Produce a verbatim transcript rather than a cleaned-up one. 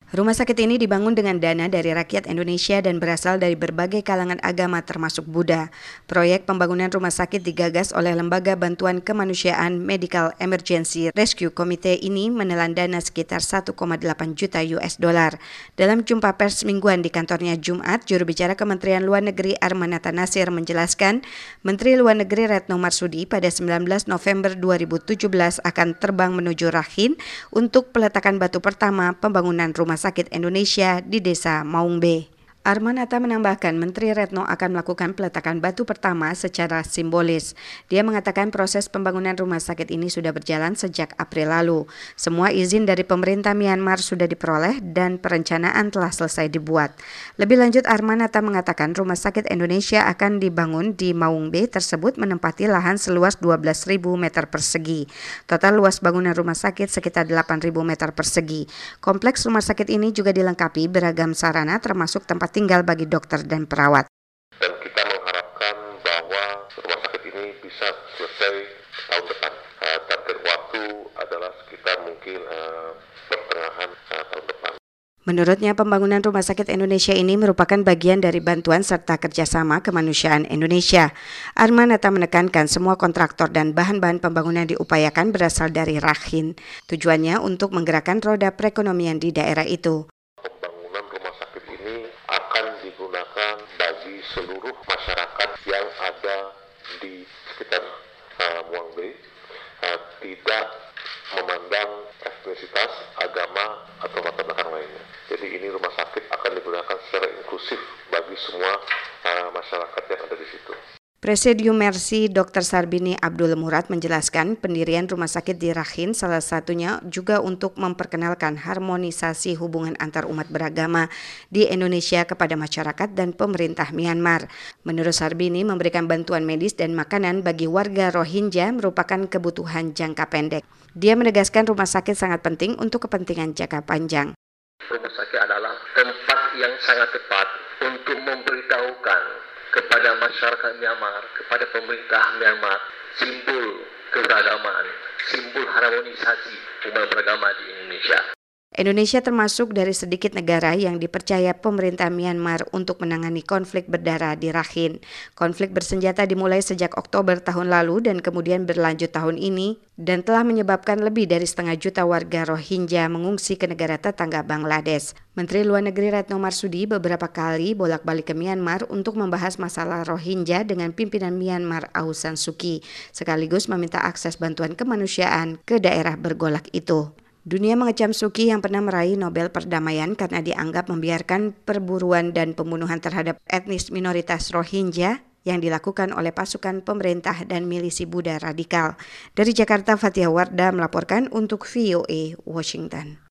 Rumah sakit ini dibangun dengan dana dari rakyat Indonesia dan berasal dari berbagai kalangan agama termasuk Buddha. Proyek pembangunan rumah sakit digagas oleh Lembaga Bantuan Kemanusiaan Medical Emergency Rescue Committee ini menelan dana sekitar satu koma delapan juta U S dollar. Dalam jumpa pers mingguan di kantornya Jumat, juru bicara Kementerian Luar Negeri Armanata Nasir menjelaskan, Menteri Luar Negeri Retno Marsudi pada sembilan belas November dua ribu tujuh belas akan terbang menuju Rakhine untuk peletakan batu pertama pembangunan rumah sakit Indonesia di Desa Maungbe. Armanata menambahkan Menteri Retno akan melakukan peletakan batu pertama secara simbolis. Dia mengatakan proses pembangunan rumah sakit ini sudah berjalan sejak April lalu. Semua izin dari pemerintah Myanmar sudah diperoleh dan perencanaan telah selesai dibuat. Lebih lanjut, Armanata mengatakan rumah sakit Indonesia akan dibangun di Maungbe tersebut menempati lahan seluas dua belas ribu meter persegi. Total luas bangunan rumah sakit sekitar delapan ribu meter persegi. Kompleks rumah sakit ini juga dilengkapi beragam sarana termasuk tempat tinggal bagi dokter dan perawat. Dan kita mengharapkan bahwa rumah sakit ini bisa selesai tahun depan. Uh, target waktu adalah sekitar mungkin uh, pertengahan uh, tahun depan. Menurutnya, pembangunan rumah sakit Indonesia ini merupakan bagian dari bantuan serta kerjasama kemanusiaan Indonesia. Armanata menekankan semua kontraktor dan bahan-bahan pembangunan diupayakan berasal dari Rakhine. Tujuannya untuk menggerakkan roda perekonomian di daerah itu. Digunakan bagi seluruh masyarakat yang ada di sekitar uh, Maungbe, uh, tidak memandang etnisitas, agama, atau latar belakang lainnya. Jadi ini rumah sakit akan digunakan secara inklusif bagi semua uh, masyarakat yang ada di situ. Presidium Mercy Doktor Sarbini Abdul Murad menjelaskan pendirian rumah sakit di Rakhine salah satunya juga untuk memperkenalkan harmonisasi hubungan antar umat beragama di Indonesia kepada masyarakat dan pemerintah Myanmar. Menurut Sarbini, memberikan bantuan medis dan makanan bagi warga Rohingya merupakan kebutuhan jangka pendek. Dia menegaskan rumah sakit sangat penting untuk kepentingan jangka panjang. Rumah sakit adalah tempat yang sangat tepat untuk memberitahukan kepada masyarakat Myanmar, kepada pemerintah Myanmar, simbol keberagaman, simbol harmonisasi umat beragama di Indonesia. Indonesia termasuk dari sedikit negara yang dipercaya pemerintah Myanmar untuk menangani konflik berdarah di Rakhine. Konflik bersenjata dimulai sejak Oktober tahun lalu dan kemudian berlanjut tahun ini dan telah menyebabkan lebih dari setengah juta warga Rohingya mengungsi ke negara tetangga Bangladesh. Menteri Luar Negeri Retno Marsudi beberapa kali bolak-balik ke Myanmar untuk membahas masalah Rohingya dengan pimpinan Myanmar Aung San Suu Kyi, sekaligus meminta akses bantuan kemanusiaan ke daerah bergolak itu. Dunia mengecam Suu Kyi yang pernah meraih Nobel Perdamaian karena dianggap membiarkan perburuan dan pembunuhan terhadap etnis minoritas Rohingya yang dilakukan oleh pasukan pemerintah dan milisi Buddha radikal. Dari Jakarta, Fathia Wardah melaporkan untuk V O A Washington.